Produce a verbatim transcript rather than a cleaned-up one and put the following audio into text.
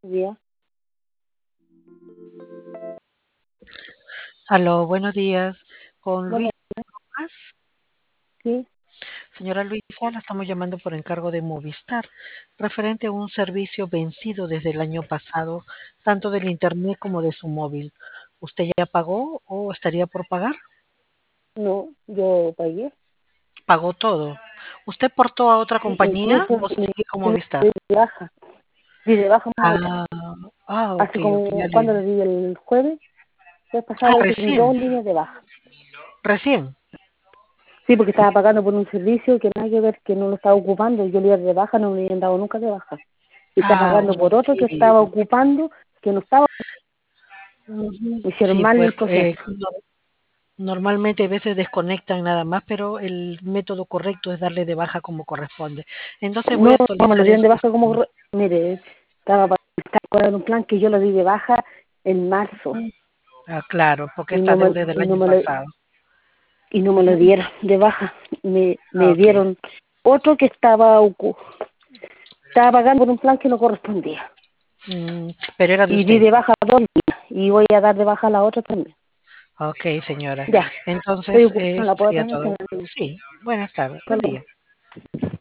Día. Aló, buenos días. Con Bueno, Luisa Más. sí, Señora Luisa, la estamos llamando por encargo de Movistar, referente a un servicio vencido desde el año pasado, tanto del internet como de su móvil. ¿Usted ya pagó o estaría por pagar? no, yo pagué. ¿Pagó todo? ¿Usted portó a otra Sí, compañía incluso o mi sigue con yo Movistar? di de baja, di de baja móvil. Ah, ah, ok, Hace ok, ya como, le... cuando le di el jueves, el Ah, pasado, di recién, dos líneas de baja. recién. Sí, porque estaba pagando por un servicio que nada que ver, que no lo estaba ocupando. Yo le di de baja, no me habían dado nunca de baja. Y estaba Ah, pagando por ok. otro que estaba ocupando, que no estaba. Ujú. Me hicieron Sí, mal pues el proceso. eh, normalmente a veces desconectan nada más, pero el método correcto es darle de baja como corresponde. Entonces voy a No, no me lo actualizar dieron de eso. baja como, re- mire, estaba pagando un plan que yo lo di de baja en marzo. Ah, claro, porque Y esta no me, deuda es del y no año me lo, pasado. y no me lo Ujú. dieron de baja. Me, Ah, me ok. dieron otro que estaba ocu- estaba pagando por un plan que no correspondía. Mm, pero era de Y di usted. de baja dos días y voy a dar de baja la otra también. Ok, señora. Ya, estoy Entonces, ocupada, eh, no eso la puedo sería atender. todo. Sí, buenas tardes. Hasta Buen luego. día.